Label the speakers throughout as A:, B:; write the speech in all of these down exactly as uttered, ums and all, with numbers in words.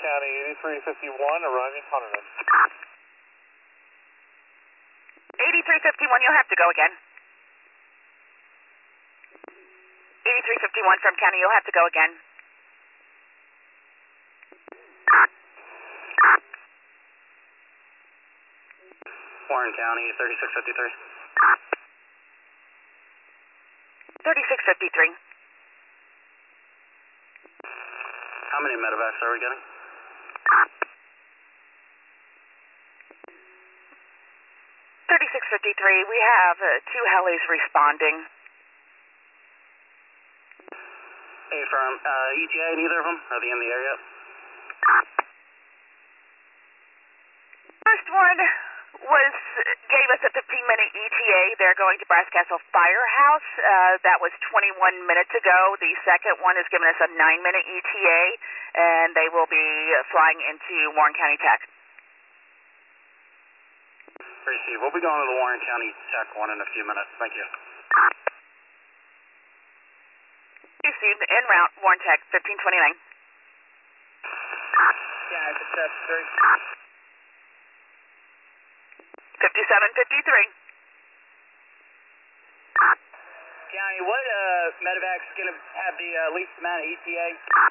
A: County eighty-three fifty-one, arriving Hunterton.
B: eighty-three fifty-one, you'll have to go again. eighty-three fifty-one from County, you'll have to go again.
C: Warren County, thirty-six fifty-three.
B: thirty-six fifty-three.
C: How many medevacs are we getting?
B: thirty-six fifty-three, we have uh, two helis responding.
C: Hey, from uh, E T A, neither of them? Are they in the area?
B: First one was gave us a fifteen minute E T A. They're going to Brass Castle Firehouse. Uh, that was twenty-one minutes ago. The second one has given us a nine minute E T A, and they will be flying into Warren County Tech.
C: Receive. We'll be going to the Warren County Tech one in a few minutes. Thank you.
B: Received en route, Warren Tech, fifteen twenty-nine.
C: Yeah, it's a three.
B: fifty-seven fifty-three.
C: County, what uh, medevac's going to have the uh, least amount of E T A?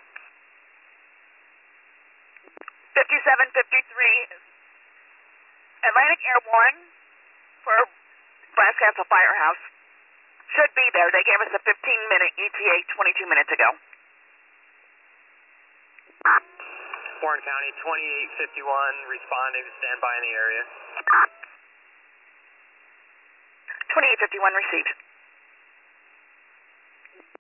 B: fifty-seven fifty-three. Atlantic Air one for Brass Castle Firehouse. Should be there. They gave us a fifteen minute E T A twenty-two minutes ago.
A: Warren County twenty-eight fifty-one, responding to standby in the area.
B: twenty-eight fifty-one received.